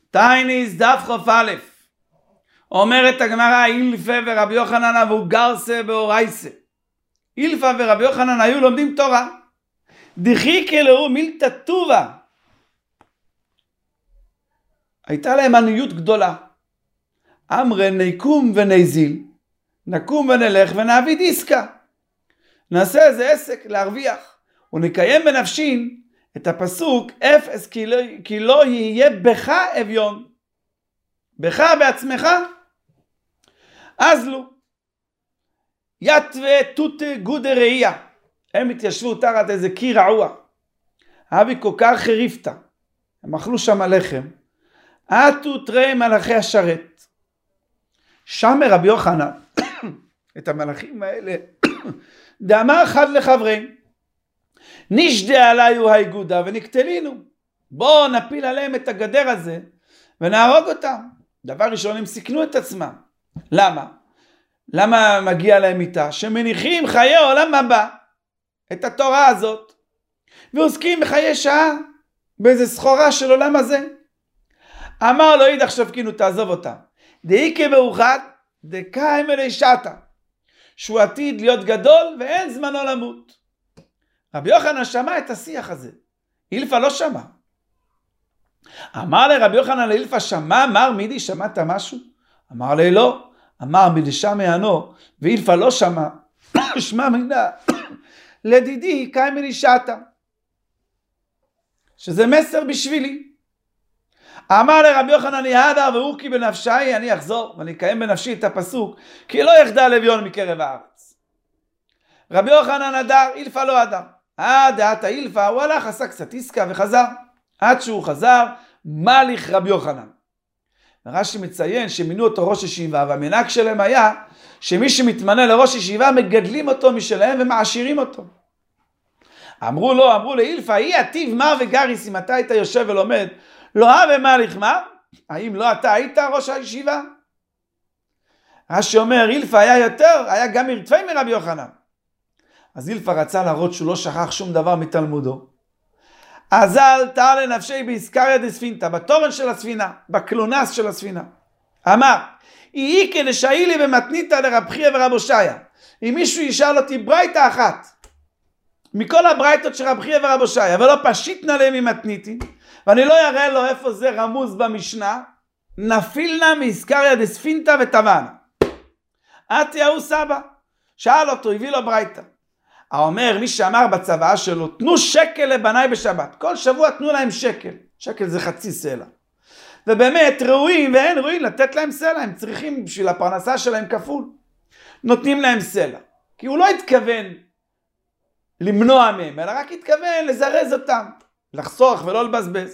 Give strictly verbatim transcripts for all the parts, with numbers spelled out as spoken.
טייניס דף חוף א', אומרת הגמרא, אילפה ורבי יוחנן אבו גרסה באורייסה. אילפה ורבי יוחנן היו לומדים תורה. דחיקה להו מילתא טובה. הייתה להם עניות גדולה. אמרי נקום ונזיל, נקום ונלך ונעביד עסקה. נעשה איזה עסק להרוויח, ונקיים בנפשין את הפסוק אפס כי לא, כי לא יהיה בך אביון. בך בעצמך. אז לא. יתווה תות גודה ראייה. הם התיישבו תחת איזה קיר רעוע. אבי כל כך חריפתה. הם אכלו שם לחם. עטו תראה מלאכי השרת. שם רבי יוחנן, את המלאכים האלה, דאמר אחד לחברי, נשדה עליו האיגודה ונקטלינו. בואו נפיל עליהם את הגדר הזה ונהרוג אותם. דבר ראשון, הם סיכנו את עצמם. למה? למה מגיע להם איתה? שמניחים חיי עולם הבא, את התורה הזאת, ועוסקים בחיי שעה, באיזה סחורה של עולם הזה. אמר לו אידך שפקינו, תעזוב אותם. דאיקה באוחד, דקאם אלי שתה. שהוא עתיד להיות גדול ואין זמנו למות. רבי יוחנן שמע את השיח הזה. אילפה לא שמע. אמר לרבי יוחנן לאילפה, שמע, אמר מידי, שמעת משהו? אמר לי לא. אמר מידי שמע יענו, ואילפה לא שמע. שמע מידה. לדידי קאם אלי שתה. שזה מסר בשבילי. אמר לרבי יוחנן יהדר ואורקי בנפשי, אני אחזור ואני אקיים בנפשי את הפסוק, כי לא יחדל אביון מקרב הארץ. רבי יוחנן הדר, אילפה לא הדר. אה דעת האילפה, הוא הלך, עשה קצת עסקה וחזר. עד שהוא חזר, מליך רבי יוחנן. רש"י מציין שמינו אותו ראש ישיבה, והמנהג שלהם היה שמי שמתמנה לראש ישיבה מגדלים אותו משלהם ומעשירים אותו. אמרו לו, אמרו לאילפה, היא עתיב מר וגריס, אם אתה היית יושב ולומד, לא הווה מליך מר? האם לא אתה היית ראש הישיבה? רש"י אומר, אילפה היה יותר, היה גם מרתפי מרבי יוחנן. אז אילפה רצה להראות שהוא לא שכח שום דבר מתלמודו. אזל תר לנפשי באיסקריה דספינתא, בתורן של הספינה, בקלונס של הספינה. אמר, יהי כדשאי לי במתניתא לרב חייא ורב הושעיה. אם מישהו ישאל אותי ברייתא אחת, מכל הברייתות של רב חייא ורב הושעיה, ולא פשיטנה להם ממתניתי, ואני לא אראה לו איפה זה רמוז במשנה, נפילנה מאיסקריה דספינתא וטבענה. עתי ההוא סבא, שאל אותו, הביא לו ברייתא. האומר, מי שאמר בצוואה שלו, תנו שקל לבניי בשבת. כל שבוע תנו להם שקל. שקל זה חצי סלע. ובאמת ראויים ואין ראויים לתת להם סלע. הם צריכים בשביל הפרנסה שלהם כפול. נותנים להם סלע. כי הוא לא התכוון למנוע מהם, אלא רק התכוון לזרז אותם. לחסוך ולא לבזבז.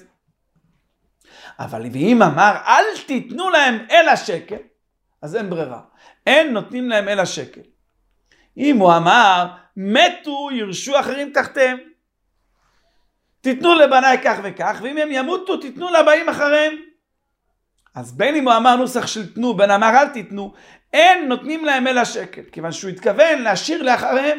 אבל אם אמר, אל תיתנו להם אלא שקל, אז אין ברירה. אין נותנים להם אלא שקל. אם הוא אמר, מתו ירשו אחרים תחתיהם. תיתנו לבניי כך וכך, ואם הם ימותו, תיתנו לבאים אחריהם. אז בין אם הוא אמר נוסח של תנו, בין אמר אל תיתנו, אין נותנים להם אלא שקל, כיוון שהוא התכוון להשאיר לאחריהם.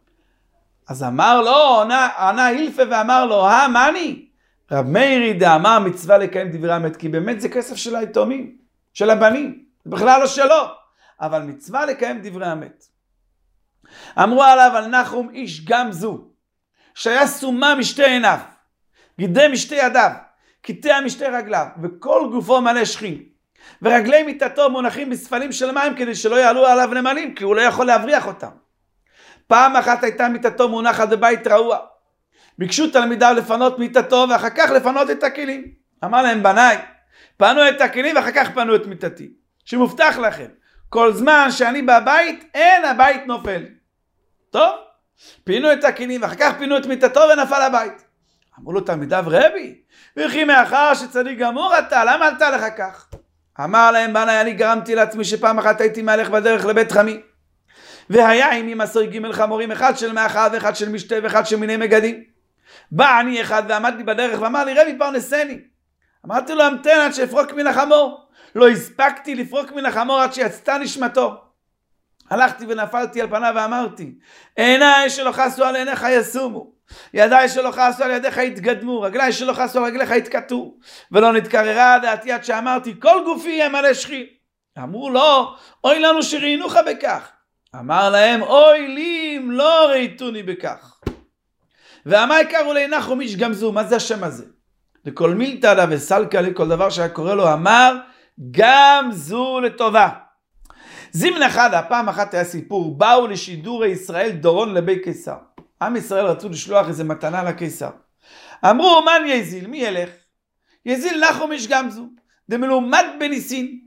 אז אמר לו, ענה, ענה אילפה ואמר לו, אה, מה אני? רב מאירי דאמר מצווה לקיים דברי אמת, כי באמת זה כסף של היתומים, של הבנים, זה בכלל לא שלו, אבל מצווה לקיים דברי אמת. אמרו עליו על נחום איש גם זו, שהיה סומה משתי עיניו, גידי משתי ידיו, קיטע משתי רגליו, וכל גופו מלא שכין, ורגלי מיטתו מונחים בספלים של מים, כדי שלא יעלו עליו נמלים, כי הוא לא יכול להבריח אותם. פעם אחת הייתה מיטתו מונחת בבית רעוע, ביקשו תלמידיו לפנות מיטתו, ואחר כך לפנות את הכלים. אמר להם, בניי, פנו את הכלים ואחר כך פנו את מיטתי, שמובטח לכם, כל זמן שאני בבית, אין הבית נופל. טוב, פינו את הכלים, ואחר כך פינו את מיטתו ונפל הבית. אמרו לו תלמידיו, רבי, וכי מאחר שצדיק גמור אתה, למה עלתה לך כך? אמר להם, בניי, אני גרמתי לעצמי שפעם אחת הייתי מהלך בדרך לבית חמי, והיה עימי מסוי ג' חמורים, אחד של מאחד ואחד של משתה ואחד של מיני מגדים. בא אני אחד ועמדתי בדרך ואמר לי, רבי פרנסני. אמרתי לו, המתן עד שאפרוק מן החמור. לא הספקתי לפרוק מן החמור עד שיצתה נשמתו. הלכתי ונפלתי על פניו ואמרתי, עיניי שלא חסו על עיניך יסומו, ידיי שלא חסו על ידיך התגדמו, רגליי שלא חסו על רגליך התקטו, ולא נתקררה דעתי עד שאמרתי כל גופי יהיה מלא שכין. אמרו לו, אוי לנו שראינוך בכך. אמר להם, אוי לי אם לא ראיתוני בכך. ואמי קראו לי נחום איש גמזו, מה זה השם הזה? לכל מילתא לה וסלקא לי, כל דבר שהיה קורא לו, אמר, גמזו לטובה. זימן אחד, הפעם אחת היה סיפור, באו לשידורי ישראל דורון לבי קיסר. עם ישראל רצו לשלוח איזה מתנה לקיסר. אמרו, מן יזיל, מי ילך? יזיל נחום איש גמזו, דמלומד בניסין.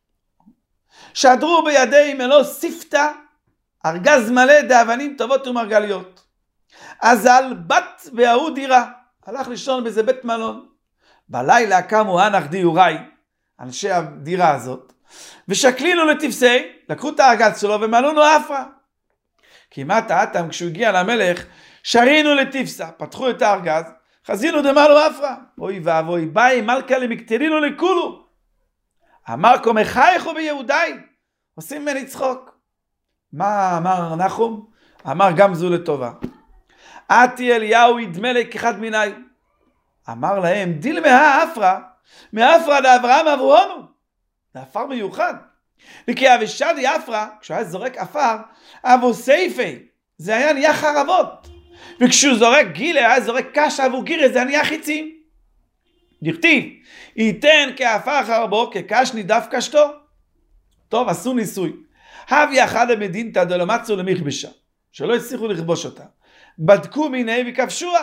שדרו בידי מלוא ספתא, ארגז מלא דאבנים טובות ומרגליות. אז על בת וההוא דירה, הלך לישון באיזה בית מלון. בלילה קמו הנח דיורי, אנשי הדירה הזאת, ושקלינו לתפסי, לקחו את הארגז שלו ומלאונו אפרה. כמעט האטם כשהוא הגיע למלך, שרינו לתפסה, פתחו את הארגז, חזינו דמלו אפרה. אוי ואבוי, ביי מלכה למקטלינו לכולו. אמר כה מחייכו ביהודי, עושים ממני צחוק. מה אמר נחום? אמר גמזו לטובה. עתי אליהו ידמה לי כאחד מיני. אמר להם, דיל מהאפרה, מאפרה לאברהם אברהונו. זה אפר מיוחד. וכי אבישדי אפרה, כשהוא היה זורק אפר, אבו סייפי, זה היה נהיה חרבות. וכשהוא זורק גילה, היה זורק קשה אבו גירה, זה נהיה חיצים. דכתיב, ייתן כאפר חרבו, כקשני דף קשתו. טוב, עשו ניסוי. הביא אחד המדינתא דלא מצאו למכבשה, שלא הצליחו לכבוש אותה. בדקו מיני וכבשוה.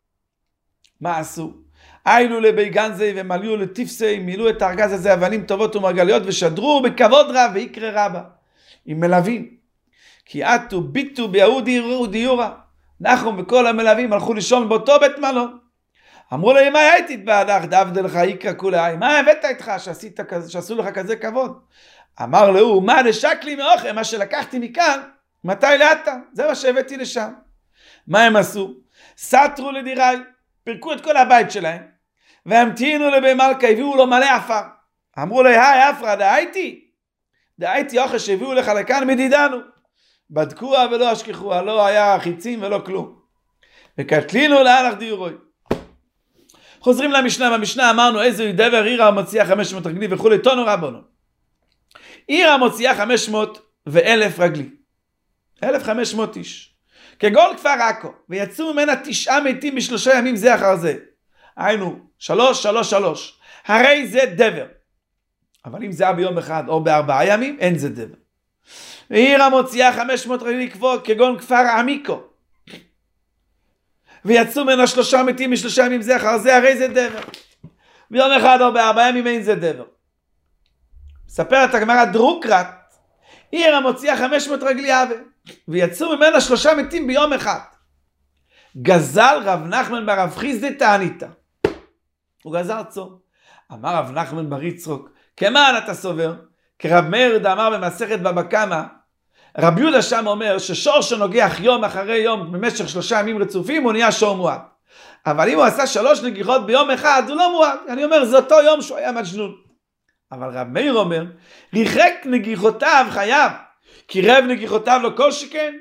מה עשו? איילו לבי גנזי ומלאו לתפסי, מילאו את הארגז הזה אבנים טובות ומרגליות ושדרו בכבוד רב ויקרא רבה. עם מלווים. כי עטו ביטו ביהודי דיורה. נחום וכל המלווים הלכו לישון באותו בית מלון. אמרו לו, מה הייתי תתבעדך דאבדה לך יקרא כולי? מה הבאת איתך שעשית, שעשו לך כזה כבוד? אמר לו, מה נשק לי מאוכל, מה שלקחתי מכאן, מתי לאתה? זה מה שהבאתי לשם. מה הם עשו? סתרו לדירי, פרקו את כל הבית שלהם, והמתינו לבי מלכה, הביאו לו מלא עפר. אמרו לו, היי אפרה, דהייתי? דהייתי אוכל שהביאו לך לכאן מדידנו. בדקוה ולא השכחוה, לא היה חיצים ולא כלום. וקטלינו להלך דיורוי. חוזרים למשנה, במשנה אמרנו איזה דבר עיר המוציאה חמש מאות רגלי וכולי, תונו רבונו. עיר המוציאה חמש מאות ואלף רגלי. אלף וחמש מאות איש. כגון כפר עכו, ויצאו ממנה תשעה מתים בשלושה ימים זה אחר זה. היינו, שלוש, שלוש, שלוש. הרי זה דבר. אבל אם זה היה ביום אחד או בארבעה ימים, אין זה דבר. עיר המוציאה חמש מאות רגלי כגון כפר עמיקו. ויצאו ממנה שלושה מתים בשלושה ימים זה אחר זה, הרי זה דבר. ביום אחד או בארבעה ימים אין זה דבר. מספרת הגמרא דרוקרת, עיר המוציאה חמש מאות רגלי אבה, ויצאו ממנה שלושה מתים ביום אחד. גזל רב נחמן ברב חיסדא תעניתא. הוא גזר צום. אמר רב נחמן בר יצחוק, כמען אתה סובר? כרב מאיר דאמר במסכת בבא קמא, רב יהודה שם אומר ששור שנוגח יום אחרי יום במשך שלושה ימים רצופים הוא נהיה שור מועד. אבל אם הוא עשה שלוש נגיחות ביום אחד הוא לא מועד. אני אומר זה אותו יום שהוא היה מג'נון. אבל רב מאיר אומר, ריחק נגיחותיו חייב, כי רב נגיחותיו לא כל שכן.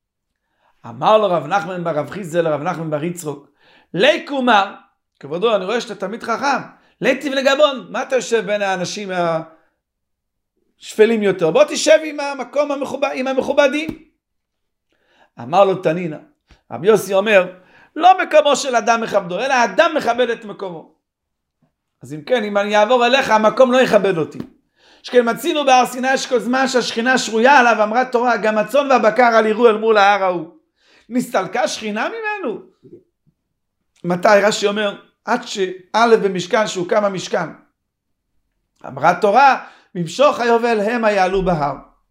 אמר לו רב נחמן ברב חיסדא לרב נחמן בר יצחוק, לי קומר, כבודו אני רואה שאתה תמיד חכם, ליטיב לגבון, מה אתה יושב בין האנשים השפלים יותר? בוא תשב עם המקום המכובד, עם המכובדים. אמר לו תנינה, רב יוסי אומר, לא מקומו של אדם מכבדו, אלא האדם מכבד את מקומו. אז אם כן, אם אני אעבור אליך, המקום לא יכבד אותי. שכן מצינו בהר סיני יש כל זמן שהשכינה שרויה עליו, אמרה תורה, גם הצאן והבקר על יראו אל מול ההר ההוא. נסתלקה שכינה ממנו? מתי? רש"י אומר, עד שא' במשכן שהוקם המשכן. אמרה תורה, ממשוך היובל המה יעלו בהר.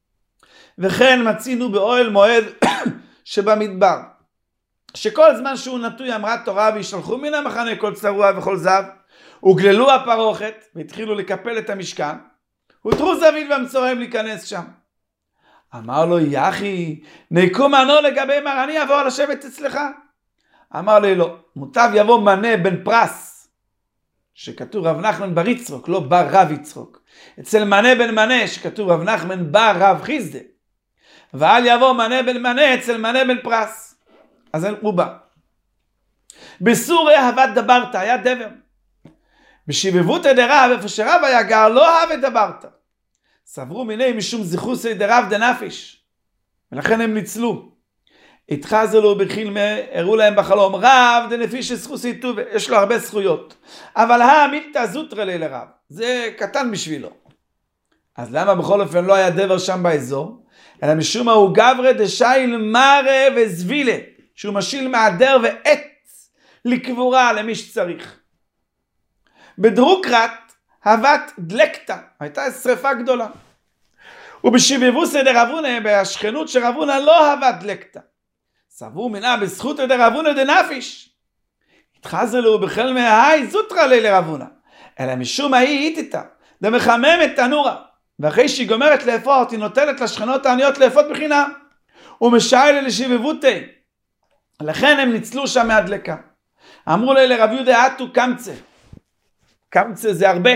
וכן מצינו באוהל מועד שבמדבר. שכל זמן שהוא נטוי אמרה תורה וישלחו מן המחנה כל צרוע וכל זב, וגללו הפרוכת והתחילו לקפל את המשכן, ותרו זווית והמצורעים להיכנס שם. אמר לו יחי, נקום מנו לגבי מר, אני אבוא לשבת אצלך? אמר לי לא, מוטב יבוא מנה בן פרס, שכתוב רב נחמן בר יצחוק, לא בר רב יצחוק. אצל מנה בן מנה שכתוב רב נחמן בר רב חיסדא, ואל יבוא מנה בן מנה אצל מנה בן פרס. אז הוא בא. בסורי אהבת דברת, היה דבר. בשבבותא דרב, איפה שרב היה גר, לא אהב את דברת. סברו מיני משום זיחוסי דרב דנפיש. ולכן הם ניצלו. התחזלו בחילמה, הראו להם בחלום, רב דנפיש זכוסי טובה, יש לו הרבה זכויות. אבל המילתא זוטרא לי לרב, זה קטן בשבילו. אז למה בכל אופן לא היה דבר שם באזור? אלא משום מה הוא גברא דשייל מרא וזבילה, שהוא משיל מעדר ועץ לקבורה למי שצריך. בדרוקרת הבת דלקתא, הייתה שריפה גדולה. ובשבבוסא דרבונא, בשכנות של רבונא לא הבת דלקתא. סברו מנה בזכותא דרבונא דנפיש. התחזלו בחילמה ההי זוטרא לי לרבונא. אלא משום מה היא איתתא, דמחממת תנורה. ואחרי שהיא גומרת לאפות, היא נותנת לשכנות העניות לאפות בחינם. ומשיילה לשבבותא. לכן הם ניצלו שם מהדלקה. אמרו לי לרב יהודה אתו קמצא. קמצא זה הרבה.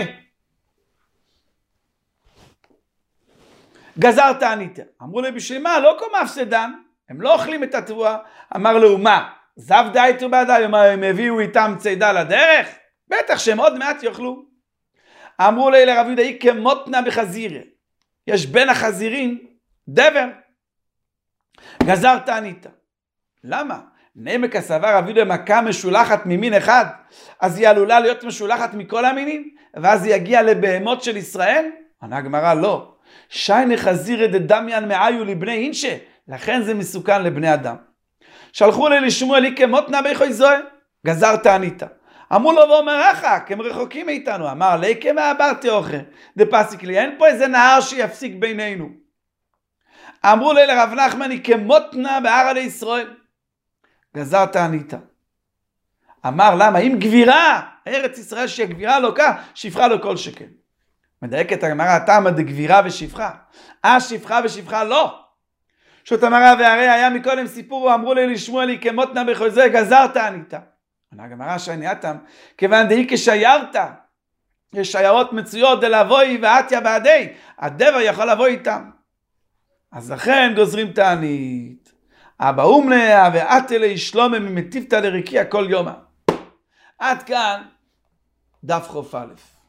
גזרת עניתא. אמרו לי בשביל מה? לא קום הפסדן. הם לא אוכלים את התבואה. אמר לו מה? זב דייתו בעדי. הם הביאו איתם צידה לדרך? בטח שהם עוד מעט יאכלו. אמרו לי לרב יהודה היא כמותנה בחזירה. יש בין החזירים דבר. גזרת עניתא. למה? נעמק הסבר רב יהודה מכה משולחת ממין אחד, אז היא עלולה להיות משולחת מכל המינים, ואז היא יגיע לבהמות של ישראל? עונה הגמרא לא. שיינה חזירא דדמיין מאיו לבני אינשה, לכן זה מסוכן לבני אדם. שלחו לי לשמוע לי כמותנה ביכוי זוהה, גזרת עניתא. אמרו לו ואומר רחק, הם רחוקים מאיתנו. אמר לי כמעברתי אוכל, דפסיק לי, אין פה איזה נהר שיפסיק בינינו. אמרו לי לרב נחמן היא כמותנה בהר עלי ישראל. גזרת עניתא. אמר למה? אם גבירה, ארץ ישראל שהיא גבירה לא כך, שפחה לא כל שכן. מדייקת הגמרא, הטעם דגבירה ושפחה. אה שפחה ושפחה לא. שו"ת אמרה והרי היה מקודם סיפור, אמרו לי לשמוע לי כמותנה בחוזה, גזרת עניתא. עונה הגמרא שענייתם, כיוון דהי כשיירת, יש שיירות מצויות דלבוי ועתיה בעדי, הדבר יכול לבוא איתם. אז לכן גוזרים תענית. אבא אומנה ועתה לישלומה ממטיבתא לרקיע כל יומה. עד כאן דף חוף א'.